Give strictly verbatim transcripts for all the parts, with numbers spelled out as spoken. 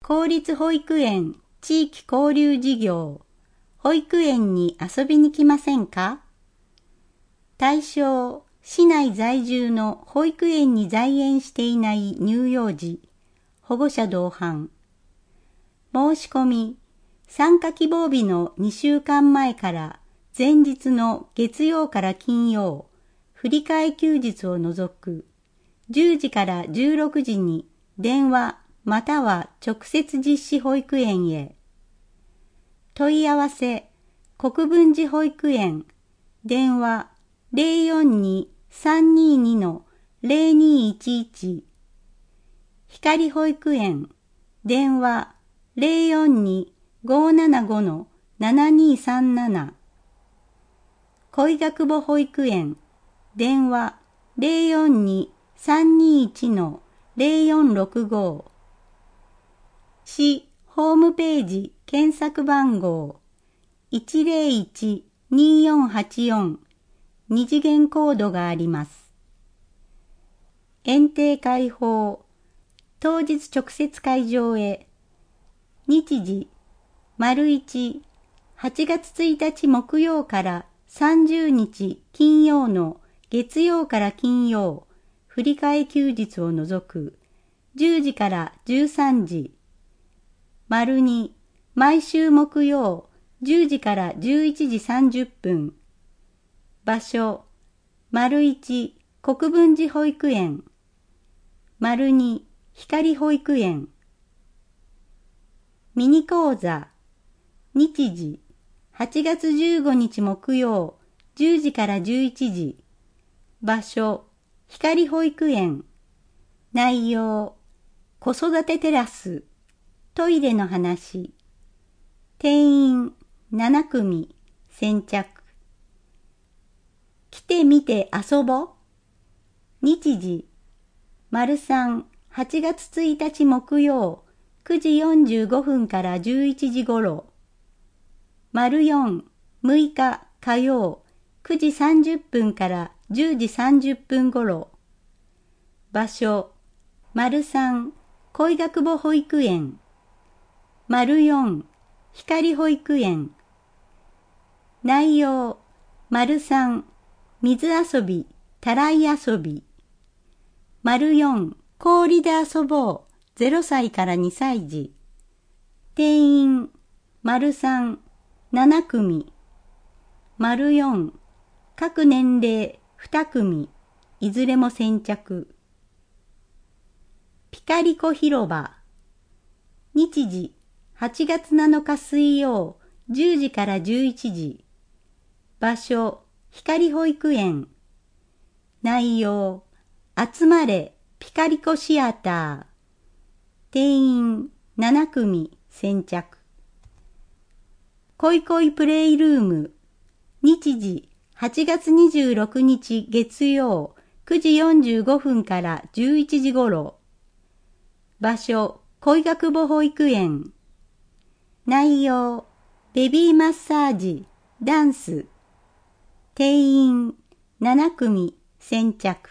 公立保育園地域交流事業、保育園に遊びに来ませんか？対象、市内在住の保育園に在園していない乳幼児、保護者同伴。申し込み、参加希望日のにしゅうかんまえから前日の月曜から金曜、振り替え休日を除くじゅうじからじゅうろくじに電話または直接実施保育園へ。問い合わせ、国分寺保育園、電話 ゼロよんに さんにに ゼロにいちいち。光保育園、電話 ゼロよんに ごーななご ななにさんなな。恋学母保育園、電話 ゼロよんに さんにいち ゼロよんろくご。市ホームページ検索番号 いちゼロいち にーよんはちよん、二次元コードがあります。園庭開放、当日直接会場へ。日時、丸一、はちがつついたち木曜からさんじゅうにち金曜の月曜から金曜、振り替え休日を除くじゅうじからじゅうさんじ。丸に、毎週木曜じゅうじからじゅういちじさんじゅっぷん。場所、丸一、国分寺保育園。丸二、光保育園。ミニ講座、日時、はちがつじゅうごにち木曜じゅうじからじゅういちじ。場所、光保育園。内容、子育てテラス、トイレの話。定員ななくみ、先着。来てみて遊ぼう。日時、丸三、はちがつついたち木曜、くじよんじゅうごふんからじゅういちじ頃。丸四、むいか火曜、くじさんじゅっぷんからじゅうじさんじゅっぷん頃。場所、丸三、恋学母保育園。丸四、光保育園。内容、丸三、水遊び、たらい遊び。丸四、氷で遊ぼう、ゼロさいからにさい児。定員、丸三、ななくみ。丸四、各年齢にくみ、いずれも先着。ピカリコ広場。日時、はちがつなのか水曜、じゅうじからじゅういちじ。場所、光保育園。内容、集まれ、ピカリコシアター。定員ななくみ、先着。恋恋プレイルーム。日時、はちがつにじゅうろくにち月曜、くじよんじゅうごふんからじゅういちじ頃。場所、恋学母保育園。内容、ベビーマッサージ、ダンス。定員ななくみ、先着。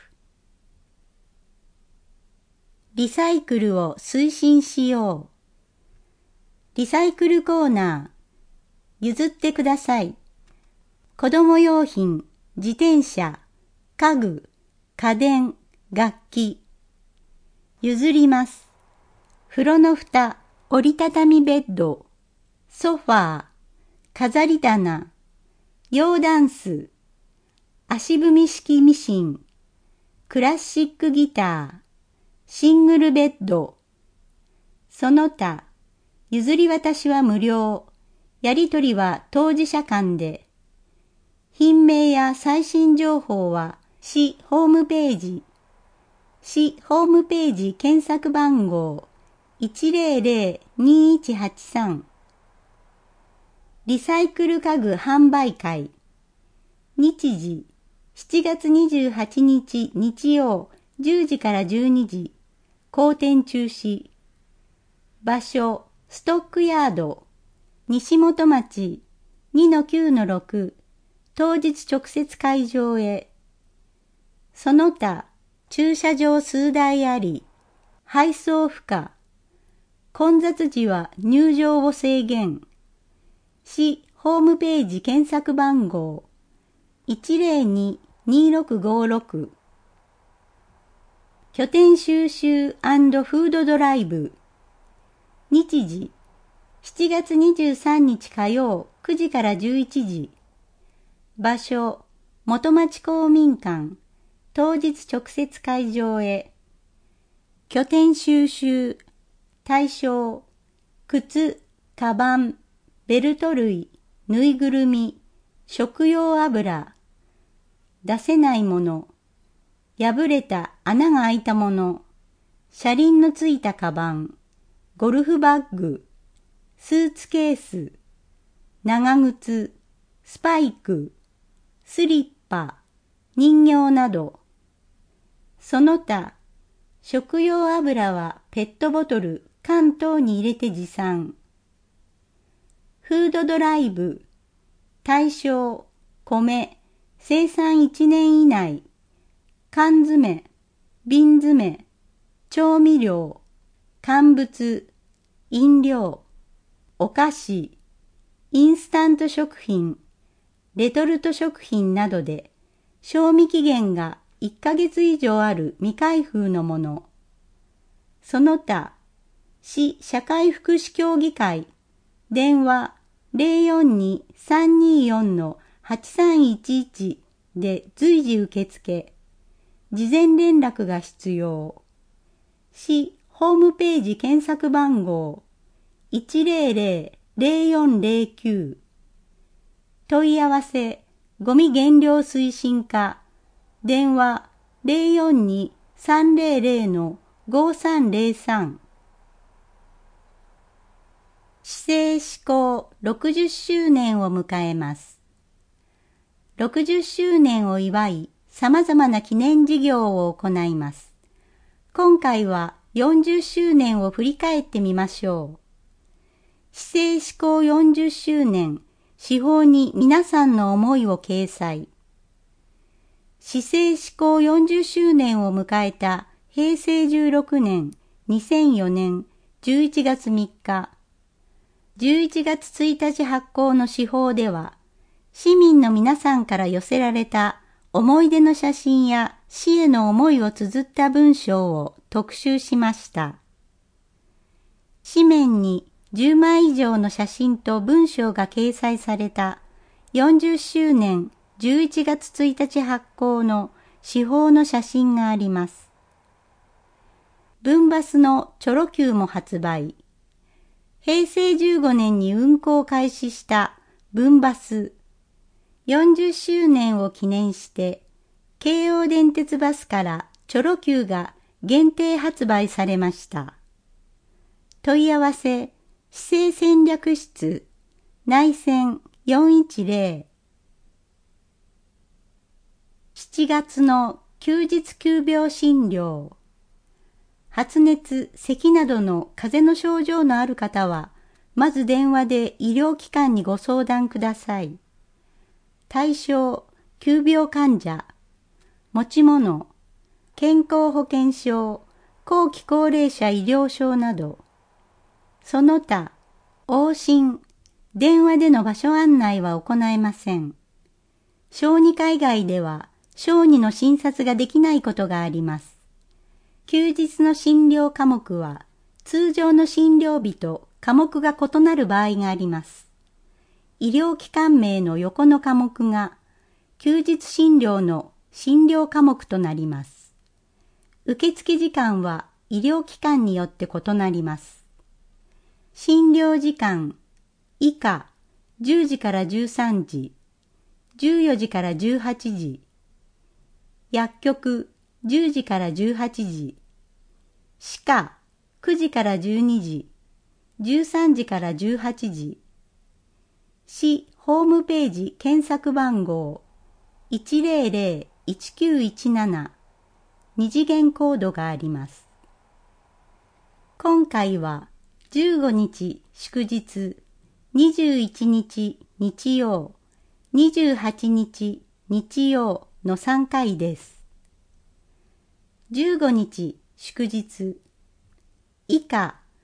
リサイクルを推進しよう。リサイクルコーナー、譲ってください。子供用品、自転車、家具、家電、楽器。譲ります。風呂の蓋、折りたたみベッド、ソファー、飾り棚、洋ダンス、足踏み式ミシン、クラシックギター、シングルベッド。その他、譲り渡しは無料。やり取りは当事者間で。品名や最新情報は市ホームページ。市ホームページ検索番号 いちゼロゼロ にいちはちさん。リサイクル家具販売会。日時、しちがつにじゅうはちにち日曜じゅうじからじゅうにじ。公展中止。場所、ストックヤード。西本町 にのきゅうのろく。当日直接会場へ。その他、駐車場数台あり、配送不可。 混雑時は入場を制限。市ホームページ検索番号 いちゼロに にろくごろく。拠点収集&フードドライブ。日時しちがつにじゅうさんにち火曜くじからじゅういちじ。場所元町公民館。当日直接会場へ。拠点収集。対象靴、カバン、ベルト類、ぬいぐるみ、食用油。出せないもの。破れた穴が開いたもの。車輪のついたカバン。ゴルフバッグ。スーツケース。長靴。スパイク。スリッパ。人形など。その他、食用油はペットボトル、缶等に入れて持参。フードドライブ。対象、米、生産いちねん以内。缶詰、瓶詰、調味料、乾物、飲料、お菓子、インスタント食品、レトルト食品などで、賞味期限がいっかげつ以上ある未開封のもの。その他、市社会福祉協議会、電話 ゼロよんに さんによん はちさんいちいち で随時受付。事前連絡が必要。市ホームページ検索番号 いちゼロゼロ ゼロよんゼロきゅう。問い合わせゴミ減量推進課。電話 ゼロよんに さんゼロゼロ ごさんゼロさん。市政施行ろくじゅっしゅうねんを迎えます。ろくじゅっしゅうねんを祝い、様々な記念事業を行います。今回はよんじゅっしゅうねんを振り返ってみましょう。市政施行よんじゅっしゅうねん、市報に皆さんの思いを掲載。市政施行よんじゅっしゅうねんを迎えたへいせいじゅうろくねん、にせんよねんじゅういちがつみっか、じゅういちがつついたち発行の市報では、市民の皆さんから寄せられた思い出の写真や市への思いを綴った文章を特集しました。紙面にじゅうまい以上の写真と文章が掲載されたよんじゅっしゅうねんじゅういちがつついたち発行の市報の写真があります。文バスのチョロ Q も発売。へいせいじゅうごねんに運行を開始した文バス。よんじゅっしゅうねんを記念して、京王電鉄バスからチョロ Q が限定発売されました。問い合わせ、市政戦略室、内線よんいちゼロ。しちがつの休日急病診療。発熱、咳などの風邪の症状のある方は、まず電話で医療機関にご相談ください。対象、急病患者、持ち物、健康保険証、後期高齢者医療証など、その他、往診、電話での場所案内は行えません。小児科以外では、小児の診察ができないことがあります。休日の診療科目は、通常の診療日と科目が異なる場合があります。医療機関名の横の科目が、休日診療の診療科目となります。受付時間は医療機関によって異なります。診療時間、以下、じゅうじからじゅうさんじ、じゅうよじからじゅうはちじ、薬局、じゅうじからじゅうはちじ、歯科、くじからじゅうにじ、じゅうさんじからじゅうはちじ、市ホームページ検索番号 いちゼロゼロ いちきゅういちなな、二次元コードがあります。今回はじゅうごにち祝日、にじゅういちにち日曜、にじゅうはちにち日曜のさんかいです。じゅうごにち祝日、以下、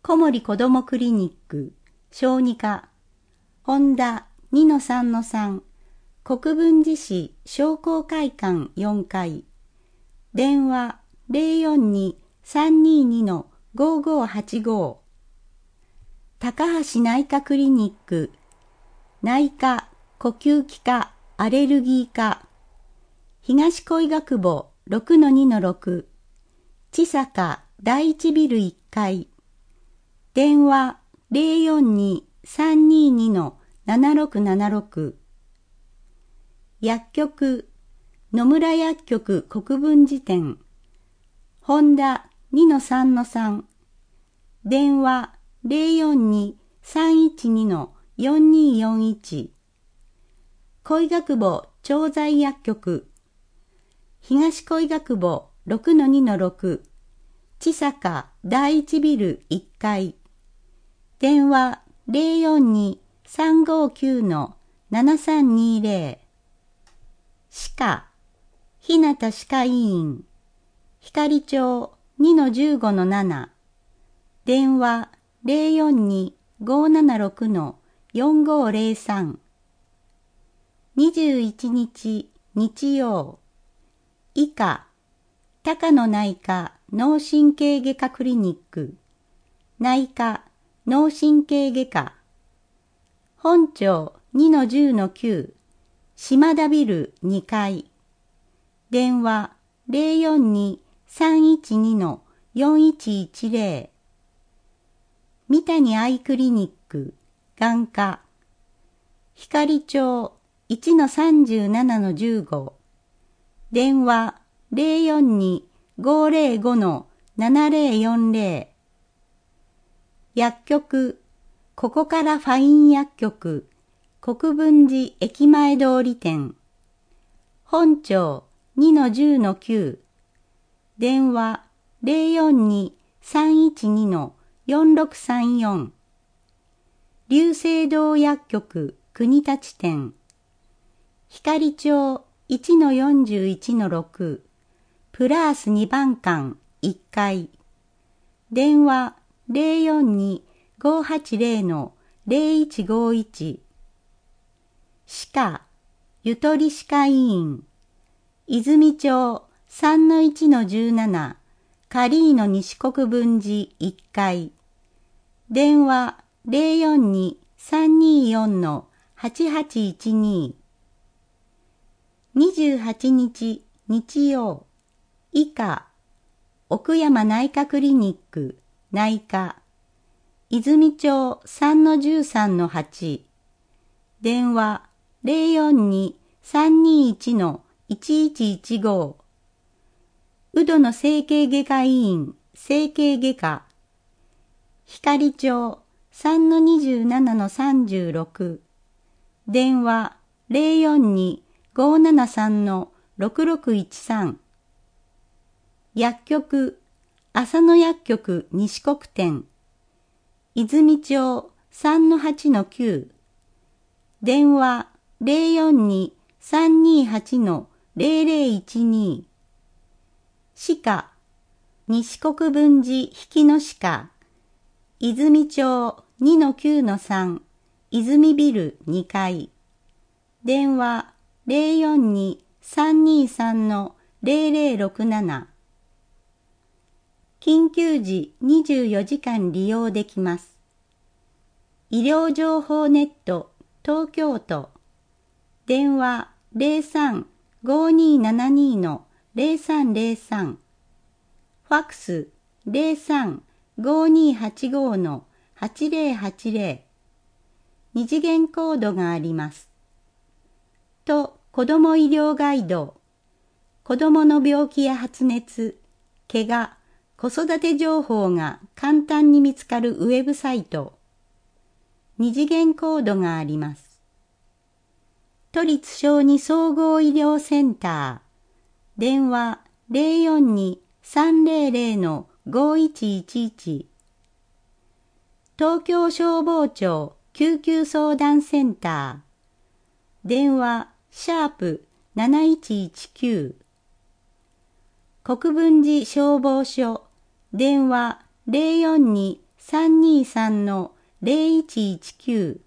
小森子どもクリニック、小児科、ホンダ にのさんのさん、国分寺市商工会館よんかい、電話 ゼロよんに さんにに ごごはちご、高橋内科クリニック、内科、呼吸器科、アレルギー科、東小医学部 ろくのにのろく、千坂第一ビルいっかい、電話 ゼロよんに さんにに ななろくななろく、薬局、野村薬局国分寺店、ホンダ にのさんのさん、電話 ゼロよんに さんいちに よんによんいち、小医学部調剤薬局、東小医学部 ろくのにのろく、千坂第一ビルいっかい、電話 ゼロよんに さんごきゅう ななさんにゼロ、歯科、日向歯科医院、光町 にのじゅうごのなな、電話 ゼロよんに ごななろく よんごゼロさん、にじゅういちにち日曜、医科、高野内科脳神経外科クリニック、内科、脳神経外科、本町 にのじゅうのきゅう、島田ビルにかい、電話 ゼロよんに さんいちに よんいちいちゼロ、三谷アイクリニック、眼科、光町 いちのさんじゅうななのじゅうご、電話 ゼロよんに ごゼロごのななゼロよんゼロ、薬局、ここからファイン薬局、国分寺駅前通り店、本町 にのじゅうのきゅう、電話 ゼロよんに さんいちに よんろくさんよん、龍星堂薬局国立店、光町 いちのよんじゅういちのろく、プラースにばん館いっかい、電話 ゼロよんに ごはちゼロのゼロいちごいち、歯科、ゆとり歯科医院、泉町 さんのいちのじゅうなな、カリーノ西国分寺いっかい、電話 ゼロよんに さんによんのはちはちいちに、にじゅうはちにち日曜、医科、奥山内科クリニック、内科、泉町 さんのじゅうさんのはち、電話 ゼロよんに さんにいちのいちいちいちご、宇土の整形外科医院、整形外科、光町 さんのにじゅうななのさんじゅうろく、電話 ゼロよんに ごななさんのろくろくいちさん、薬局、浅野薬局西国店、泉町 さんのはちのきゅう、電話 ゼロよんに さんにはちのゼロゼロいちに、歯科、西国分寺引野歯科、泉町 にのきゅうのさん、泉ビルにかい、電話 ゼロよんに さんにさんのゼロゼロろくなな、緊急時にじゅうよじかん利用できます。医療情報ネット東京都、電話 ゼロさん ごにななに のゼロさんゼロさん、ファックス ゼロさん ごにはちご のはちゼロはちゼロ、二次元コードがあります。と、子ども医療ガイド、子どもの病気や発熱、怪我、子育て情報が簡単に見つかるウェブサイト、二次元コードがあります。都立小児総合医療センター、電話 ゼロよんに さんゼロゼロのごいちいちいち、東京消防庁救急相談センター、電話シャープなないちいちきゅう、国分寺消防署、電話 ゼロよんにさんにさんのゼロいちいちきゅ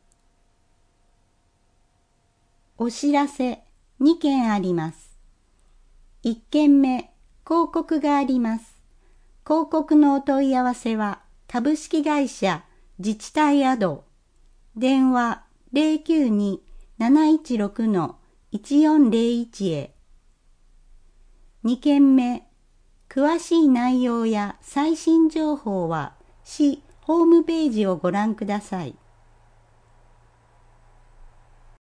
う。お知らせにけんあります。いっけんめ、広告があります。広告のお問い合わせは株式会社自治体アド、電話 ゼロきゅうに なないちろく いちよんゼロいち へ。にけんめ、詳しい内容や最新情報は市ホームページをご覧ください。